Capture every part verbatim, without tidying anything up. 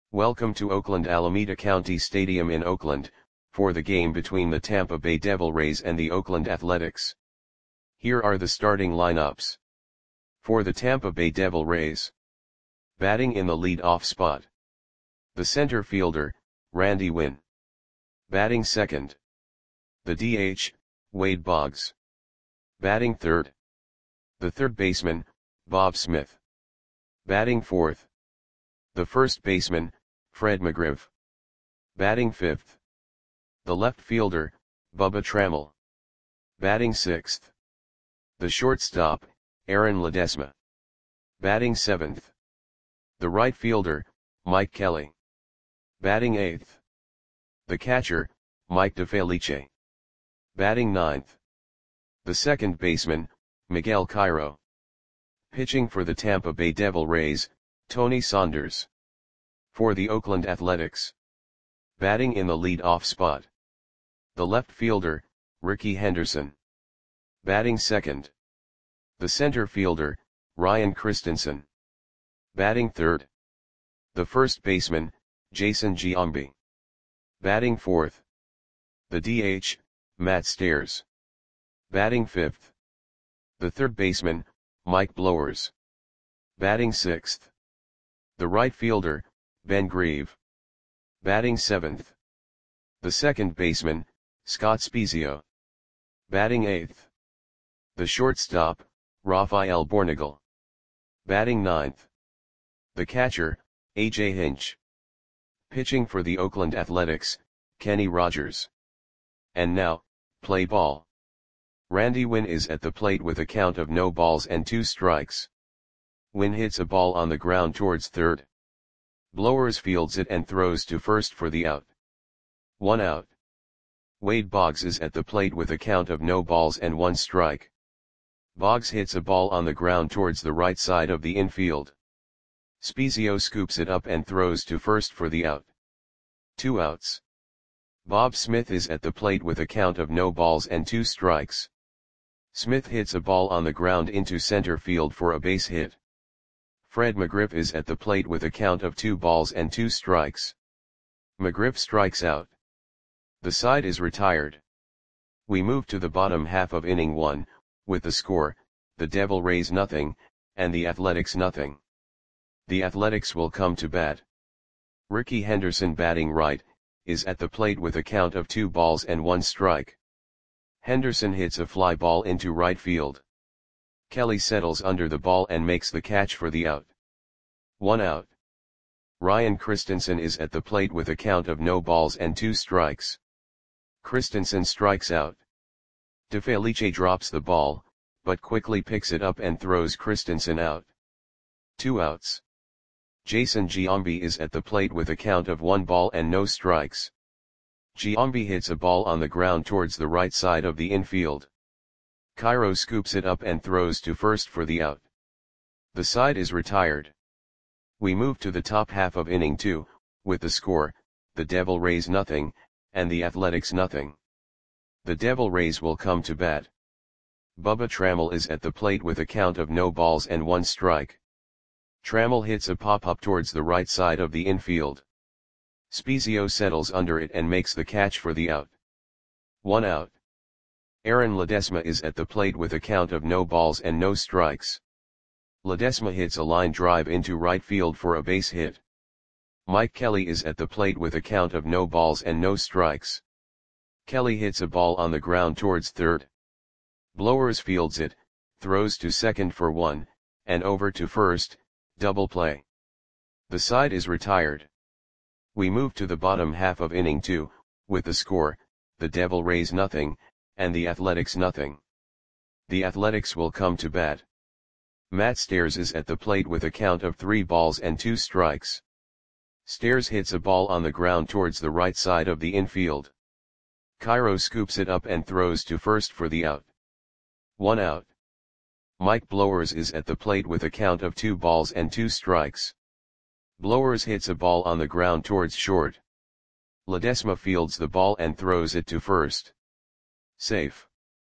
Welcome to Oakland Alameda County Stadium in Oakland, for the game between the Tampa Bay Devil Rays and the Oakland Athletics. Here are the starting lineups. For the Tampa Bay Devil Rays. Batting in the lead-off spot. The center fielder, Randy Winn. Batting second. The D H, Wade Boggs. Batting third. The third baseman, Bob Smith. Batting fourth. The first baseman, Fred McGriff. Batting fifth. The left fielder, Bubba Trammell. Batting sixth. The shortstop, Aaron Ledesma. Batting seventh. The right fielder, Mike Kelly. Batting eighth. The catcher, Mike DeFelice. Batting ninth. The second baseman, Miguel Cairo. Pitching for the Tampa Bay Devil Rays, Tony Saunders. For the Oakland Athletics. Batting in the lead-off spot. The left fielder, Rickey Henderson. Batting second. The center fielder, Ryan Christensen. Batting third. The first baseman, Jason Giambi. Batting fourth. The D H, Matt Stairs. Batting fifth. The third baseman, Mike Blowers. Batting sixth. The right fielder, Ben Grieve. Batting seventh. The second baseman, Scott Spiezio. Batting eighth. The shortstop, Rafael Bornagel. Batting ninth. The catcher, A J Hinch. Pitching for the Oakland Athletics, Kenny Rogers. And now, play ball. Randy Winn is at the plate with a count of no balls and two strikes. Winn hits a ball on the ground towards third. Blowers fields it and throws to first for the out. One out. Wade Boggs is at the plate with a count of no balls and one strike. Boggs hits a ball on the ground towards the right side of the infield. Spiezio scoops it up and throws to first for the out. Two outs. Bob Smith is at the plate with a count of no balls and two strikes. Smith hits a ball on the ground into center field for a base hit. Fred McGriff is at the plate with a count of two balls and two strikes. McGriff strikes out. The side is retired. We move to the bottom half of inning one, with the score, the Devil Rays nothing, and the Athletics nothing. The Athletics will come to bat. Rickey Henderson, batting right, is at the plate with a count of two balls and one strike. Henderson hits a fly ball into right field. Kelly settles under the ball and makes the catch for the out. One out. Ryan Christensen is at the plate with a count of no balls and two strikes. Christensen strikes out. DeFelice drops the ball, but quickly picks it up and throws Christensen out. Two outs. Jason Giambi is at the plate with a count of one ball and no strikes. Giambi hits a ball on the ground towards the right side of the infield. Cairo scoops it up and throws to first for the out. The side is retired. We move to the top half of inning two, with the score, the Devil Rays nothing, and the Athletics nothing. The Devil Rays will come to bat. Bubba Trammell is at the plate with a count of no balls and one strike. Trammell hits a pop-up towards the right side of the infield. Spiezio settles under it and makes the catch for the out. One out. Aaron Ledesma is at the plate with a count of no balls and no strikes. Ledesma hits a line drive into right field for a base hit. Mike Kelly is at the plate with a count of no balls and no strikes. Kelly hits a ball on the ground towards third. Blowers fields it, throws to second for one, and over to first, double play. The side is retired. We move to the bottom half of inning two, with the score, the Devil Rays nothing, and the Athletics nothing. The Athletics will come to bat. Matt Stairs is at the plate with a count of three balls and two strikes. Stairs hits a ball on the ground towards the right side of the infield. Cairo scoops it up and throws to first for the out. One out. Mike Blowers is at the plate with a count of two balls and two strikes. Blowers hits a ball on the ground towards short. Ledesma fields the ball and throws it to first. Safe.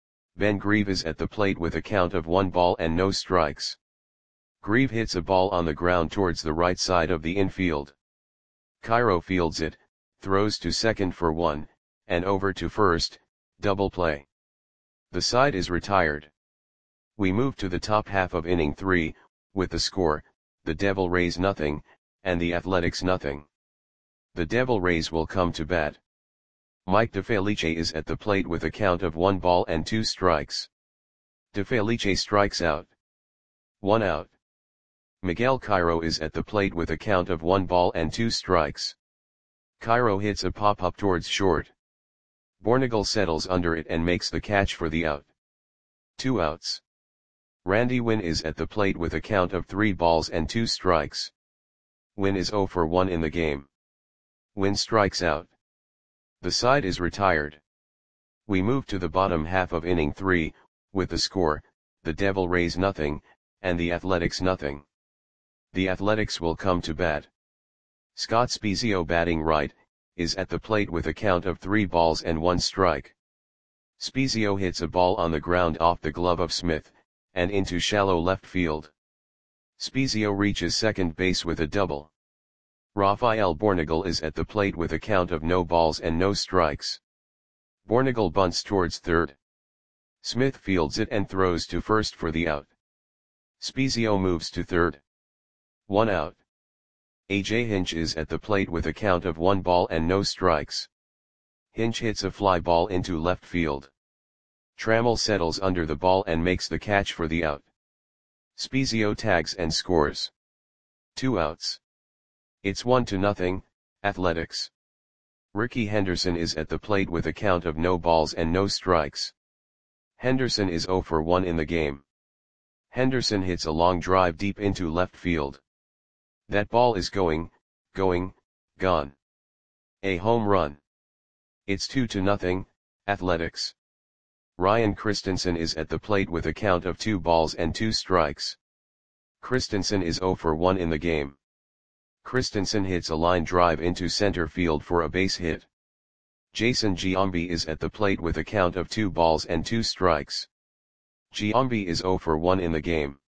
Ben Grieve is at the plate with a count of one ball and no strikes. Grieve hits a ball on the ground towards the right side of the infield. Cairo fields it, throws to second for one, and over to first, double play. The side is retired. We move to the top half of inning three, with the score, the Devil Rays nothing, and the Athletics nothing. The Devil Rays will come to bat. Mike DeFelice is at the plate with a count of one ball and two strikes. DeFelice strikes out. One out. Miguel Cairo is at the plate with a count of one ball and two strikes. Cairo hits a pop-up towards short. Bornagel settles under it and makes the catch for the out. Two outs. Randy Winn is at the plate with a count of three balls and two strikes. Winn is oh for one in the game. Winn strikes out. The side is retired. We move to the bottom half of inning three, with the score, the Devil Rays nothing, and the Athletics nothing. The Athletics will come to bat. Scott Spiezio, batting right, is at the plate with a count of three balls and one strike. Spiezio hits a ball on the ground off the glove of Smith, and into shallow left field. Spiezio reaches second base with a double. Rafael Bornagel is at the plate with a count of no balls and no strikes. Bornagel bunts towards third. Smith fields it and throws to first for the out. Spiezio moves to third. One out. A J Hinch is at the plate with a count of one ball and no strikes. Hinch hits a fly ball into left field. Trammell settles under the ball and makes the catch for the out. Spiezio tags and scores. Two outs. It's one to nothing, Athletics. Ricky Henderson is at the plate with a count of no balls and no strikes. Henderson is oh for one in the game. Henderson hits a long drive deep into left field. That ball is going, going, gone. A home run. It's two to nothing, Athletics. Ryan Christensen is at the plate with a count of two balls and two strikes. Christensen is oh for one in the game. Christensen hits a line drive into center field for a base hit. Jason Giambi is at the plate with a count of two balls and two strikes. Giambi is oh for one in the game.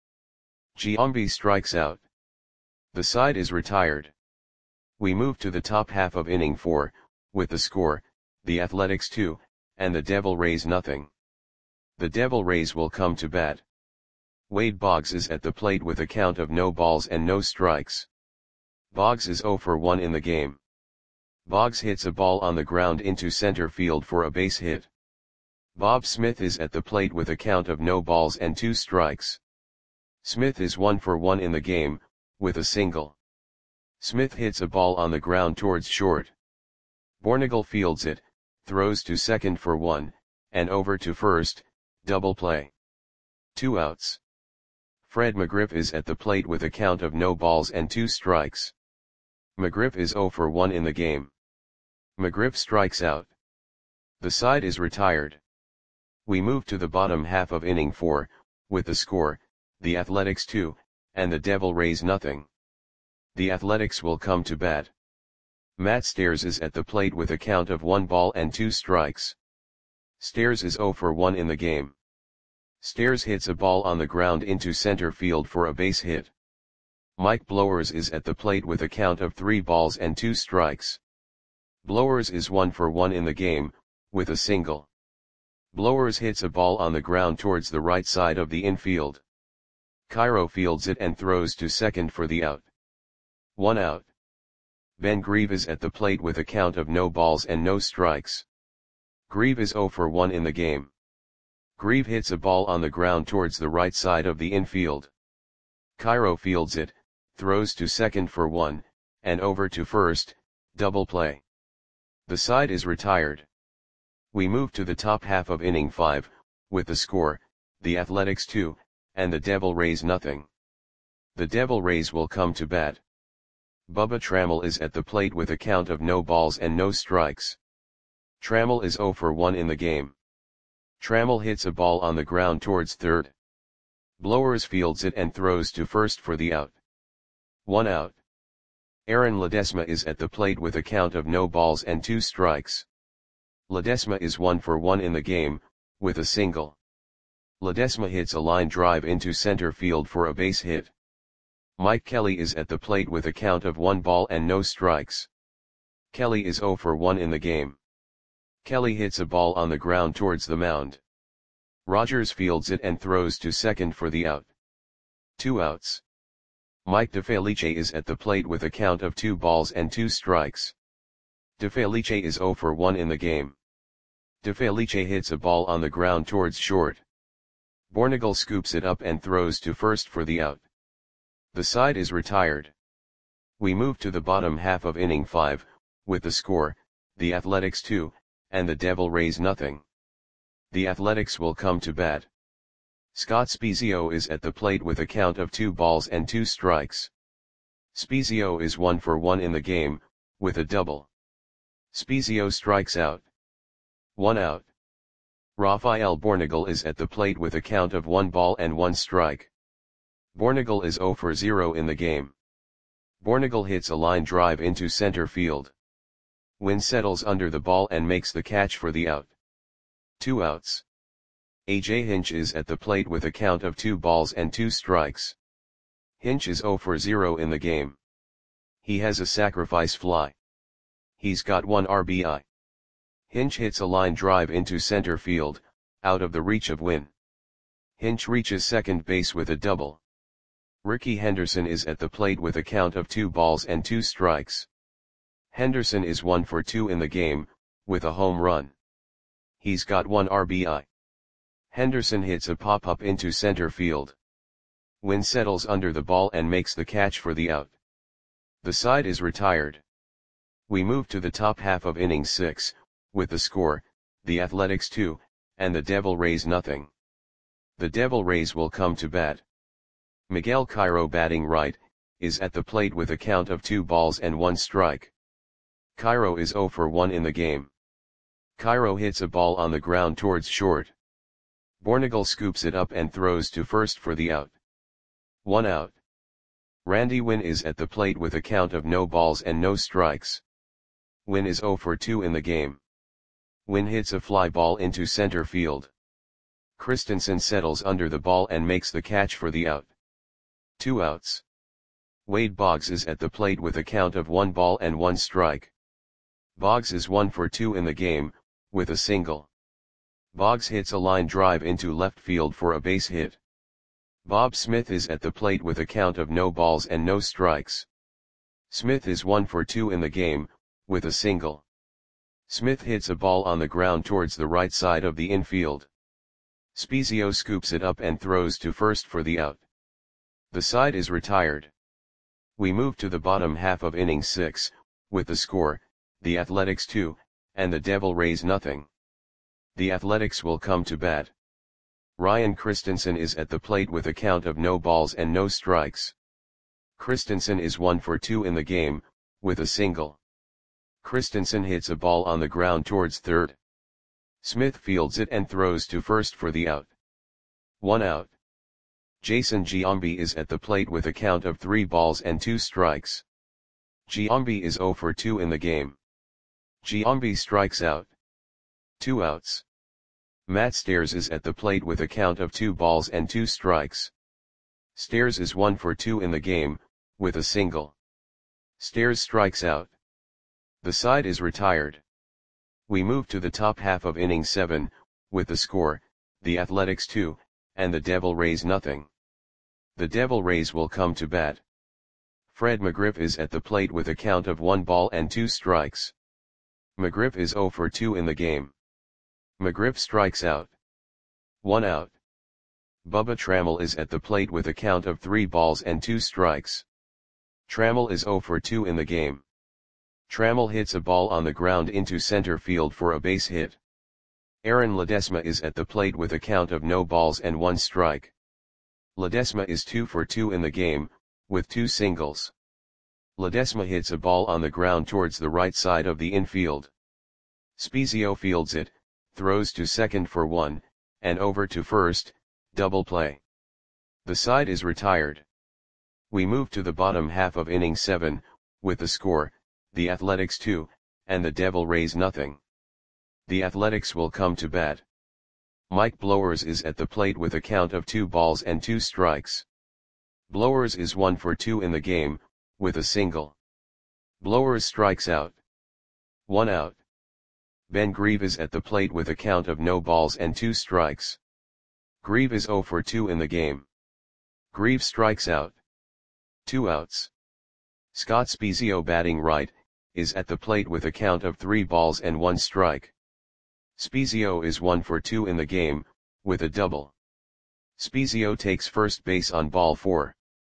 Giambi strikes out. The side is retired. We move to the top half of inning four, with the score, the Athletics two, and the Devil Rays nothing. The Devil Rays will come to bat. Wade Boggs is at the plate with a count of no balls and no strikes. Boggs is oh for one in the game. Boggs hits a ball on the ground into center field for a base hit. Bob Smith is at the plate with a count of no balls and two strikes. Smith is one for one in the game, with a single. Smith hits a ball on the ground towards short. Bornagel fields it, throws to second for one, and over to first, double play. Two outs. Fred McGriff is at the plate with a count of no balls and two strikes. McGriff is oh for one in the game. McGriff strikes out. The side is retired. We move to the bottom half of inning four, with the score, the Athletics two, and the Devil Rays nothing. The Athletics will come to bat. Matt Stairs is at the plate with a count of one ball and two strikes. Stairs is oh for one in the game. Stairs hits a ball on the ground into center field for a base hit. Mike Blowers is at the plate with a count of three balls and two strikes. Blowers is one for one in the game, with a single. Blowers hits a ball on the ground towards the right side of the infield. Cairo fields it and throws to second for the out. One out. Ben Grieve is at the plate with a count of no balls and no strikes. Grieve is oh for one in the game. Grieve hits a ball on the ground towards the right side of the infield. Cairo fields it, throws to second for one, and over to first, double play. The side is retired. We move to the top half of inning five, with the score, the Athletics two, and the Devil Rays nothing. The Devil Rays will come to bat. Bubba Trammell is at the plate with a count of no balls and no strikes. Trammell is oh for one in the game. Trammell hits a ball on the ground towards third. Blowers fields it and throws to first for the out. One out. Aaron Ledesma is at the plate with a count of no balls and two strikes. Ledesma is one for one in the game, with a single. Ledesma hits a line drive into center field for a base hit. Mike Kelly is at the plate with a count of one ball and no strikes. Kelly is zero for one in the game. Kelly hits a ball on the ground towards the mound. Rogers fields it and throws to second for the out. Two outs. Mike DeFelice is at the plate with a count of two balls and two strikes. DeFelice is zero for one in the game. DeFelice hits a ball on the ground towards short. Bornagel scoops it up and throws to first for the out. The side is retired. We move to the bottom half of inning five, with the score, the Athletics two, and the Devil Rays nothing. The Athletics will come to bat. Scott Spiezio is at the plate with a count of two balls and two strikes. Spiezio is one for one in the game, with a double. Spiezio strikes out. One out. Rafael Bornagel is at the plate with a count of one ball and one strike. Bornagel is zero for zero in the game. Bornagel hits a line drive into center field. Wynn settles under the ball and makes the catch for the out. Two outs. A J Hinch is at the plate with a count of two balls and two strikes. Hinch is zero for zero in the game. He has a sacrifice fly. He's got one R B I. Hinch hits a line drive into center field, out of the reach of Wynn. Hinch reaches second base with a double. Ricky Henderson is at the plate with a count of two balls and two strikes. Henderson is one for two in the game, with a home run. He's got one R B I. Henderson hits a pop-up into center field. Wynn settles under the ball and makes the catch for the out. The side is retired. We move to the top half of inning six, with the score, the Athletics two, and the Devil Rays nothing. The Devil Rays will come to bat. Miguel Cairo, batting right, is at the plate with a count of two balls and one strike. Cairo is zero for one in the game. Cairo hits a ball on the ground towards short. Bornagel scoops it up and throws to first for the out. One out. Randy Wynn is at the plate with a count of no balls and no strikes. Wynn is zero for two in the game. Wynn hits a fly ball into center field. Christensen settles under the ball and makes the catch for the out. Two outs. Wade Boggs is at the plate with a count of one ball and one strike. Boggs is one for two in the game, with a single. Boggs hits a line drive into left field for a base hit. Bob Smith is at the plate with a count of no balls and no strikes. Smith is one for two in the game, with a single. Smith hits a ball on the ground towards the right side of the infield. Spiezio scoops it up and throws to first for the out. The side is retired. We move to the bottom half of inning six, with the score, the Athletics two, and the Devil Rays nothing. The Athletics will come to bat. Ryan Christensen is at the plate with a count of no balls and no strikes. Christensen is one for two in the game, with a single. Christensen hits a ball on the ground towards third. Smith fields it and throws to first for the out. One out. Jason Giambi is at the plate with a count of three balls and two strikes. Giambi is zero for two in the game. Giambi strikes out. Two outs. Matt Stairs is at the plate with a count of two balls and two strikes. Stairs is one for two in the game, with a single. Stairs strikes out. The side is retired. We move to the top half of inning seven, with the score, the Athletics two, and the Devil Rays nothing. The Devil Rays will come to bat. Fred McGriff is at the plate with a count of one ball and two strikes. McGriff is zero for two in the game. McGriff strikes out. One out. Bubba Trammell is at the plate with a count of three balls and two strikes. Trammell is zero for two in the game. Trammell hits a ball on the ground into center field for a base hit. Aaron Ledesma is at the plate with a count of no balls and one strike. Ledesma is two for two in the game, with two singles. Ledesma hits a ball on the ground towards the right side of the infield. Spiezio fields it, throws to second for one, and over to first, double play. The side is retired. We move to the bottom half of inning seven, with the score, the Athletics two, and the Devil Rays nothing. The Athletics will come to bat. Mike Blowers is at the plate with a count of two balls and two strikes. Blowers is one for two in the game, with a single. Blowers strikes out. One out. Ben Grieve is at the plate with a count of no balls and two strikes. Grieve is zero for two in the game. Grieve strikes out. Two outs. Scott Spiezio, batting right, is at the plate with a count of three balls and one strike. Spiezio is one for two in the game, with a double. Spiezio takes first base on ball four.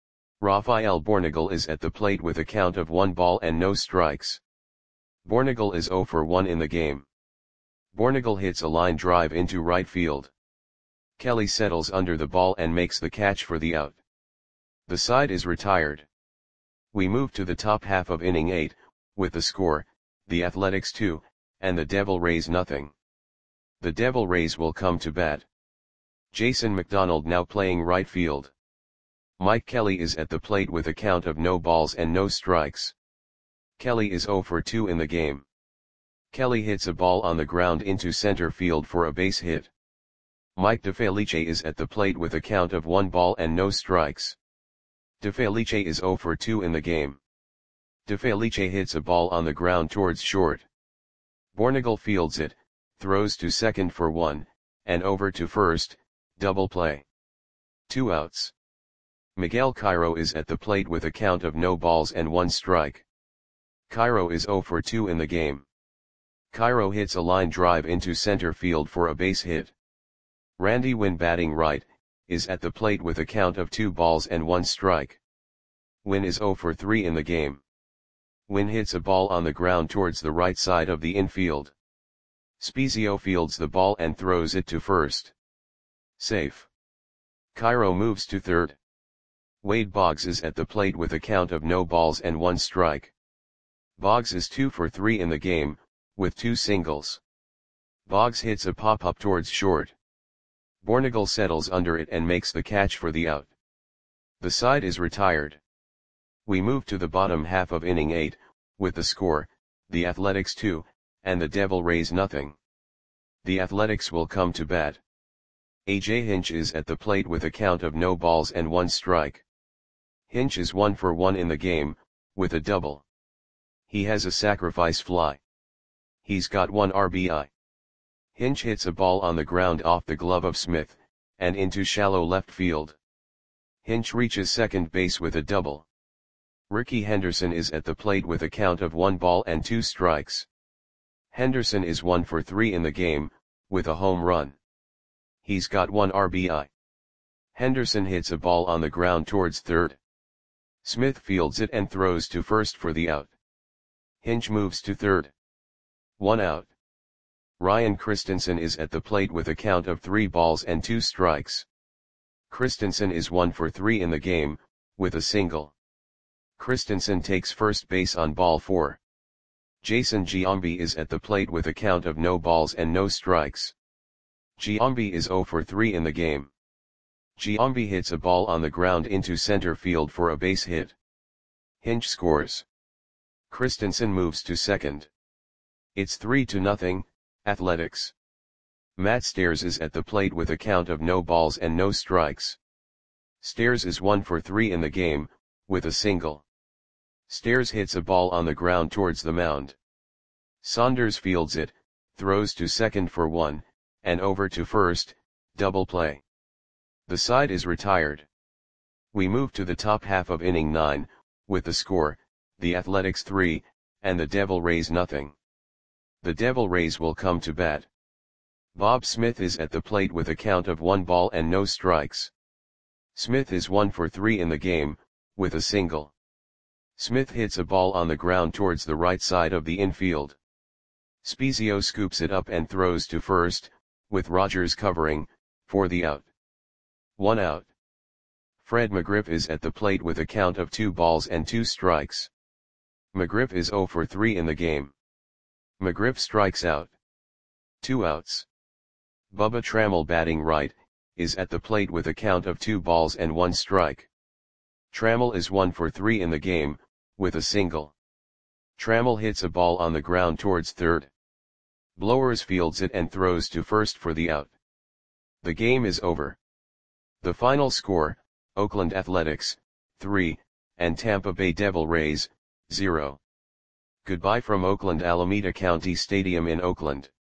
Rafael Bornagel is at the plate with a count of one ball and no strikes. Bornagel is zero for one in the game. Bornagel hits a line drive into right field. Kelly settles under the ball and makes the catch for the out. The side is retired. We move to the top half of inning eight, with the score, the Athletics two, and the Devil Rays nothing. The Devil Rays will come to bat. Jason McDonald now playing right field. Mike Kelly is at the plate with a count of no balls and no strikes. Kelly is zero for two in the game. Kelly hits a ball on the ground into center field for a base hit. Mike DeFelice is at the plate with a count of one ball and no strikes. DeFelice is zero for two in the game. DeFelice hits a ball on the ground towards short. Bornagel fields it, throws to second for one, and over to first, double play. Two outs. Miguel Cairo is at the plate with a count of no balls and one strike. Cairo is zero for two in the game. Cairo hits a line drive into center field for a base hit. Randy Winn, batting right, is at the plate with a count of two balls and one strike. Winn is zero for three in the game. Winn hits a ball on the ground towards the right side of the infield. Spiezio fields the ball and throws it to first. Safe. Cairo moves to third. Wade Boggs is at the plate with a count of no balls and one strike. Boggs is two for three in the game, with two singles. Boggs hits a pop-up towards short. Bornagel settles under it and makes the catch for the out. The side is retired. We move to the bottom half of inning eight, with the score, the Athletics two, and the Devil Rays nothing. The Athletics will come to bat. A J Hinch is at the plate with a count of no balls and one strike. Hinch is one for one in the game, with a double. He has a sacrifice fly. He's got one R B I. Hinch hits a ball on the ground off the glove of Smith, and into shallow left field. Hinch reaches second base with a double. Ricky Henderson is at the plate with a count of one ball and two strikes. Henderson is one for three in the game, with a home run. He's got one R B I. Henderson hits a ball on the ground towards third. Smith fields it and throws to first for the out. Hinch moves to third. One out. Ryan Christensen is at the plate with a count of three balls and two strikes. Christensen is one for three in the game, with a single. Christensen takes first base on ball four. Jason Giambi is at the plate with a count of no balls and no strikes. Giambi is zero for three in the game. Giambi hits a ball on the ground into center field for a base hit. Hinch scores. Christensen moves to second. It's three to nothing, Athletics. Matt Stairs is at the plate with a count of no balls and no strikes. Stairs is one for three in the game, with a single. Stairs hits a ball on the ground towards the mound. Saunders fields it, throws to second for one, and over to first, double play. The side is retired. We move to the top half of inning nine, with the score, the Athletics three, and the Devil Rays nothing. The Devil Rays will come to bat. Bob Smith is at the plate with a count of one ball and no strikes. Smith is one for three in the game, with a single. Smith hits a ball on the ground towards the right side of the infield. Spiezio scoops it up and throws to first, with Rogers covering, for the out. One out. Fred McGriff is at the plate with a count of two balls and two strikes. McGriff is zero for three in the game. McGriff strikes out. Two outs. Bubba Trammell, batting right, is at the plate with a count of two balls and one strike. Trammell is one for three in the game, with a single. Trammell hits a ball on the ground towards third. Blowers fields it and throws to first for the out. The game is over. The final score, Oakland Athletics, three, and Tampa Bay Devil Rays, zero. Goodbye from Oakland Alameda County Stadium in Oakland.